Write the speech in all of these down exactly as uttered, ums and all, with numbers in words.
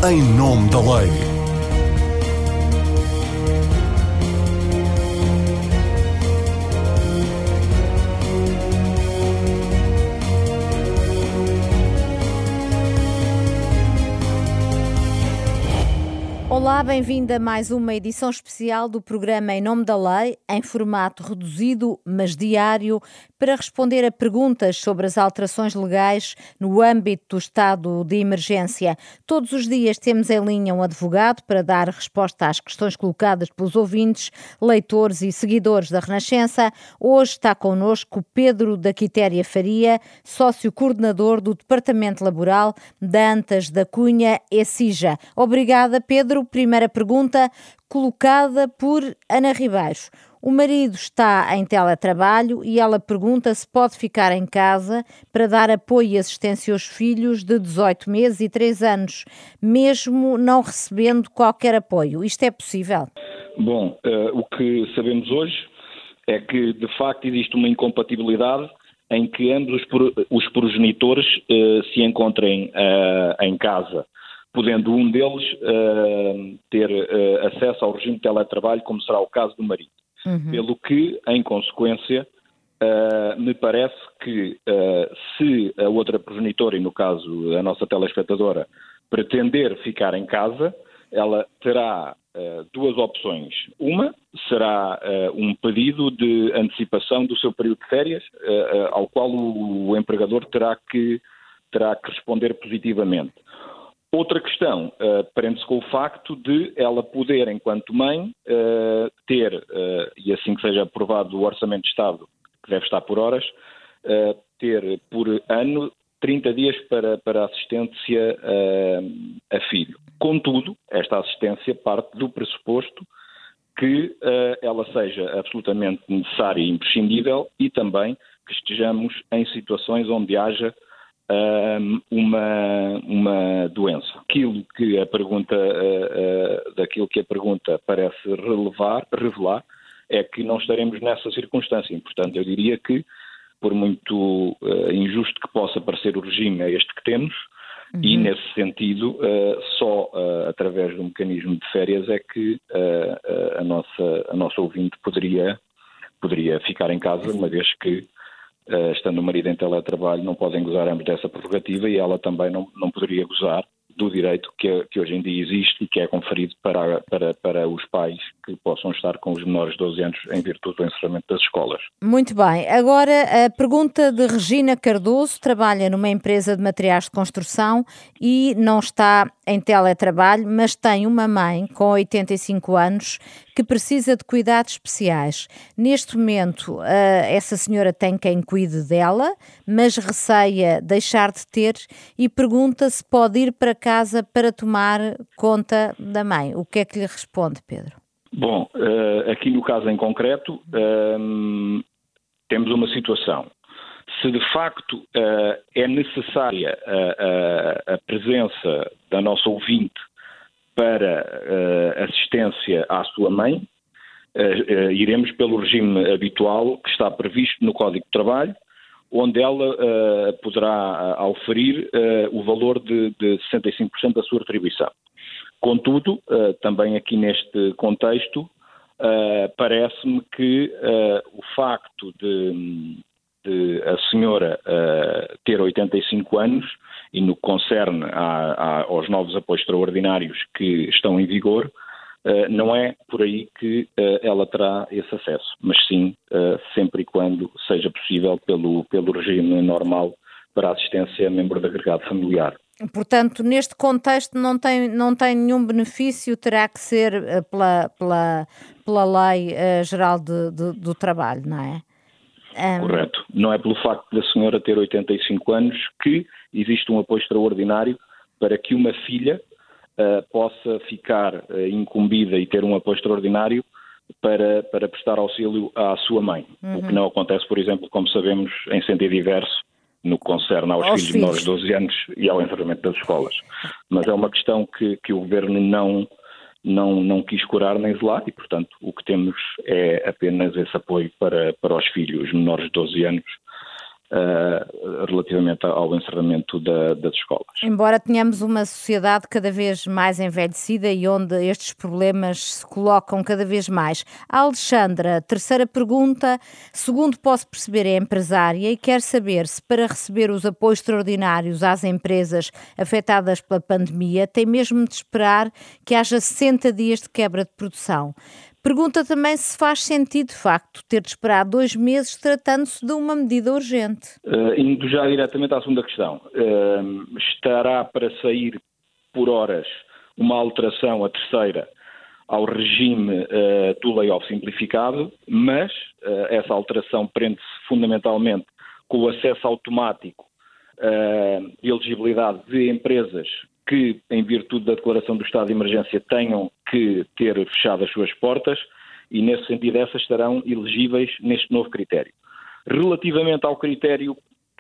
Em nome da lei. Olá, bem-vindo a mais uma edição especial do programa Em Nome da Lei, em formato reduzido, mas diário, para responder a perguntas sobre as alterações legais no âmbito do estado de emergência. Todos os dias temos em linha um advogado para dar resposta às questões colocadas pelos ouvintes, leitores e seguidores da Renascença. Hoje está connosco Pedro da Quitéria Faria, sócio-coordenador do Departamento Laboral da Antas da Cunha Ecija. Obrigada, Pedro. Primeira pergunta, colocada por Ana Ribeiros. O marido está em teletrabalho e ela pergunta se pode ficar em casa para dar apoio e assistência aos filhos de dezoito meses e três anos, mesmo não recebendo qualquer apoio. Isto é possível? Bom, uh, o que sabemos hoje é que, de facto, existe uma incompatibilidade em que ambos os, pro, os progenitores uh, se encontrem uh, em casa, podendo um deles uh, ter uh, acesso ao regime de teletrabalho, como será o caso do marido. Uhum. Pelo que, em consequência, uh, me parece que uh, se a outra progenitora, e no caso a nossa telespectadora, pretender ficar em casa, ela terá uh, duas opções. Uma será uh, um pedido de antecipação do seu período de férias, uh, uh, ao qual o, o empregador terá que, terá que responder positivamente. Outra questão uh, prende-se com o facto de ela poder, enquanto mãe, uh, ter, uh, e assim que seja aprovado o Orçamento de Estado, que deve estar por horas, uh, ter por ano trinta dias para, para assistência uh, a filho. Contudo, esta assistência parte do pressuposto que uh, ela seja absolutamente necessária e imprescindível e também que estejamos em situações onde haja Uma, uma doença. Aquilo que a pergunta, uh, uh, daquilo que a pergunta parece relevar, revelar é que não estaremos nessa circunstância. Portanto, eu diria que, por muito uh, injusto que possa parecer o regime, é este que temos, uhum. E nesse sentido, uh, só uh, através do mecanismo de férias é que uh, uh, a, nossa, a nossa ouvinte poderia, poderia ficar em casa, uma vez que Uh, estando o marido em teletrabalho, não podem gozar ambos dessa prerrogativa e ela também não, não poderia gozar do direito que, que hoje em dia existe e que é conferido para, para, para os pais que possam estar com os menores de doze anos em virtude do encerramento das escolas. Muito bem. Agora, a pergunta de Regina Cardoso, trabalha numa empresa de materiais de construção e não está em teletrabalho, mas tem uma mãe com oitenta e cinco anos que precisa de cuidados especiais. Neste momento, essa senhora tem quem cuide dela, mas receia deixar de ter e pergunta se pode ir para casa para tomar conta da mãe. O que é que lhe responde, Pedro? Bom, aqui no caso em concreto, temos uma situação. Se de facto é necessária a, a, a presença da nossa ouvinte para uh, assistência à sua mãe, uh, uh, iremos pelo regime habitual que está previsto no Código de Trabalho, onde ela uh, poderá auferir uh, o valor de, de sessenta e cinco por cento da sua retribuição. Contudo, uh, também aqui neste contexto, uh, parece-me que uh, o facto de, de a senhora uh, ter oitenta e cinco anos e no que concerne a, a, aos novos apoios extraordinários que estão em vigor, uh, não é por aí que uh, ela terá esse acesso, mas sim uh, sempre e quando seja possível pelo, pelo regime normal para assistência a membro de agregado familiar. Portanto, neste contexto não tem, não tem nenhum benefício, terá que ser uh, pela, pela, pela Lei uh, Geral de, de, do Trabalho, não é? Um... Correto. Não é pelo facto da senhora ter oitenta e cinco anos que existe um apoio extraordinário para que uma filha uh, possa ficar uh, incumbida e ter um apoio extraordinário para, para prestar auxílio à sua mãe. Uhum. O que não acontece, por exemplo, como sabemos, em sentido inverso, no que concerne aos, aos filhos, filhos menores de doze anos e ao encerramento das escolas. Mas é uma questão que, que o Governo não... Não, não quis curar nem zelar e, portanto, o que temos é apenas esse apoio para, para os filhos menores de doze anos uh, relativamente ao encerramento da, das escolas. Embora tenhamos uma sociedade cada vez mais envelhecida e onde estes problemas se colocam cada vez mais. A Alexandra, terceira pergunta, segundo posso perceber, é empresária e quer saber se para receber os apoios extraordinários às empresas afetadas pela pandemia tem mesmo de esperar que haja sessenta dias de quebra de produção. Pergunta também se faz sentido, de facto, ter de esperar dois meses tratando-se de uma medida urgente. Uh, indo já diretamente à segunda questão, uh, estará para sair por horas uma alteração, a terceira, ao regime uh, do layoff simplificado, mas uh, essa alteração prende-se fundamentalmente com o acesso automático uh, e elegibilidade de empresas que, em virtude da declaração do estado de emergência, tenham que ter fechado as suas portas e, nesse sentido, essas estarão elegíveis neste novo critério. Relativamente ao critério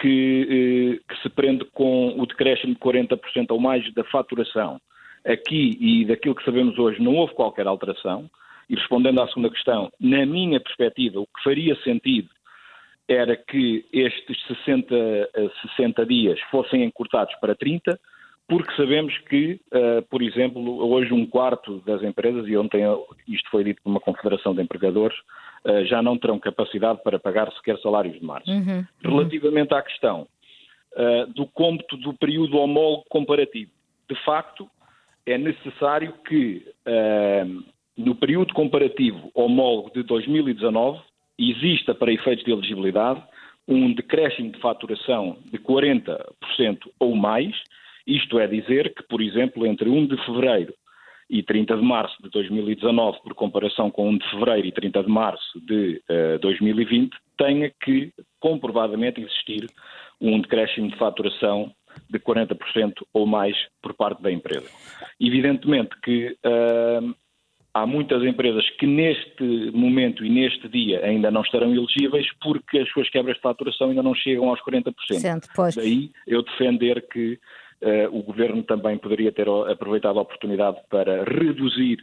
que, eh, que se prende com o decréscimo de quarenta por cento ou mais da faturação, aqui e daquilo que sabemos hoje não houve qualquer alteração, e respondendo à segunda questão, na minha perspectiva, o que faria sentido era que estes sessenta, sessenta dias fossem encurtados para trinta, porque sabemos que, uh, por exemplo, hoje um quarto das empresas, e ontem isto foi dito por uma confederação de empregadores, uh, já não terão capacidade para pagar sequer salários de março. Uhum, uhum. Relativamente à questão uh, do cômputo do período homólogo comparativo, de facto, é necessário que, uh, no período comparativo homólogo de dois mil e dezanove, exista, para efeitos de elegibilidade, um decréscimo de faturação de quarenta por cento ou mais. Isto é dizer que, por exemplo, entre um de fevereiro e trinta de março de dois mil e dezanove, por comparação com um de fevereiro e trinta de março de uh, dois mil e vinte, tenha que comprovadamente existir um decréscimo de faturação de quarenta por cento ou mais por parte da empresa. Evidentemente que uh, há muitas empresas que neste momento e neste dia ainda não estarão elegíveis porque as suas quebras de faturação ainda não chegam aos quarenta por cento. Sente, pois. Daí eu defender que Uh, o Governo também poderia ter aproveitado a oportunidade para reduzir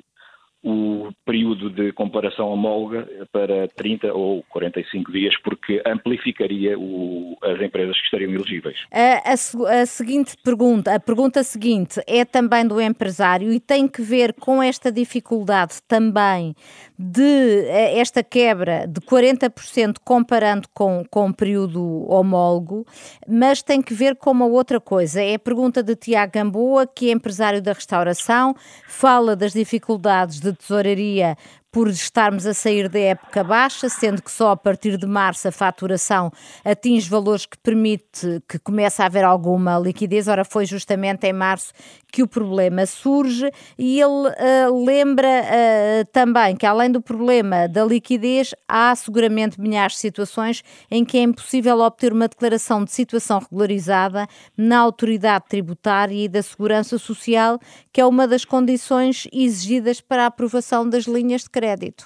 o período de comparação homóloga para trinta ou quarenta e cinco dias, porque amplificaria o, as empresas que estariam elegíveis. A, a, a seguinte pergunta, a pergunta seguinte é também do empresário e tem que ver com esta dificuldade também de esta quebra de quarenta por cento comparando com, com o período homólogo, mas tem que ver com uma outra coisa. É a pergunta de Tiago Gamboa, que é empresário da restauração, fala das dificuldades de tesouraria por estarmos a sair da época baixa, sendo que só a partir de março a faturação atinge valores que permite que comece a haver alguma liquidez. Ora, foi justamente em março que o problema surge e ele uh, lembra uh, também que, além do problema da liquidez, há seguramente milhares de situações em que é impossível obter uma declaração de situação regularizada na autoridade tributária e da segurança social, que é uma das condições exigidas para a aprovação das linhas de crédito.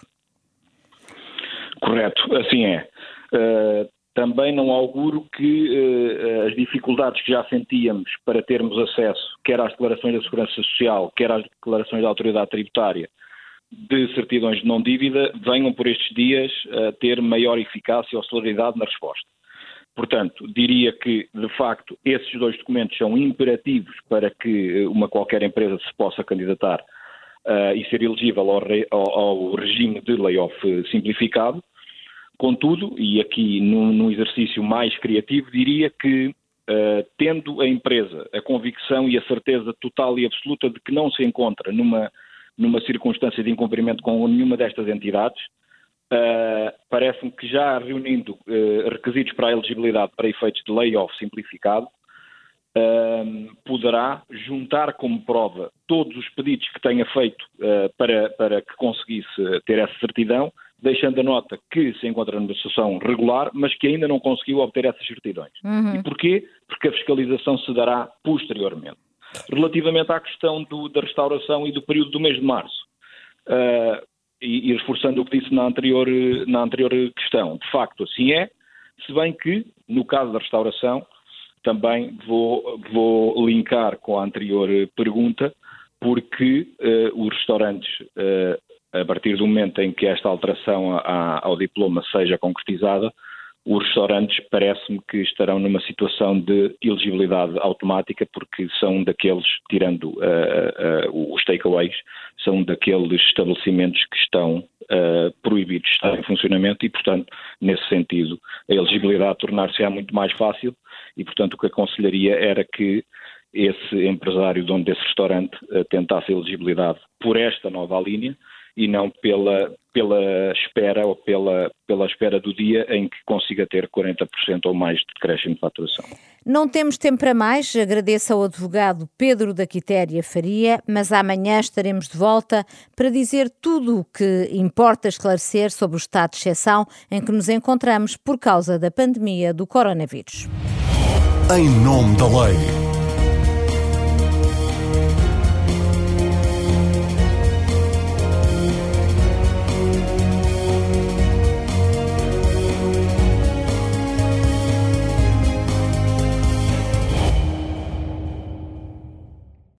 Correto, assim é. Uh, também não auguro que uh, as dificuldades que já sentíamos para termos acesso, quer às declarações da Segurança Social, quer às declarações da Autoridade Tributária, de certidões de não-dívida, venham por estes dias a ter maior eficácia ou celeridade na resposta. Portanto, diria que, de facto, esses dois documentos são imperativos para que uma qualquer empresa se possa candidatar Uh, e ser elegível ao, re, ao, ao regime de layoff simplificado. Contudo, e aqui num, num exercício mais criativo, diria que, uh, tendo a empresa a convicção e a certeza total e absoluta de que não se encontra numa, numa circunstância de incumprimento com nenhuma destas entidades, uh, parece-me que já reunindo uh, requisitos para a elegibilidade para efeitos de layoff simplificado, Uh, poderá juntar como prova todos os pedidos que tenha feito uh, para, para que conseguisse ter essa certidão, deixando a nota que se encontra numa situação regular, mas que ainda não conseguiu obter essas certidões. Uhum. E porquê? Porque a fiscalização se dará posteriormente. Relativamente à questão do, da restauração e do período do mês de março, uh, e, e reforçando o que disse na anterior, na anterior questão, de facto assim é, se bem que, no caso da restauração, também vou, vou linkar com a anterior pergunta, porque uh, os restaurantes, uh, a partir do momento em que esta alteração a, ao diploma seja concretizada, os restaurantes parece-me que estarão numa situação de elegibilidade automática, porque são daqueles, tirando uh, uh, os takeaways, são daqueles estabelecimentos que estão uh, proibidos de estar em funcionamento e, portanto, nesse sentido, a elegibilidade tornar-se-á muito mais fácil e, portanto, o que aconselharia era que esse empresário, dono desse restaurante, uh, tentasse a elegibilidade por esta nova linha e não pela, pela espera ou pela, pela espera do dia em que consiga ter quarenta por cento ou mais de decréscimo de faturação. Não temos tempo para mais. Agradeço ao advogado Pedro da Quitéria Faria, mas amanhã estaremos de volta para dizer tudo o que importa esclarecer sobre o estado de exceção em que nos encontramos por causa da pandemia do coronavírus. Em nome da lei.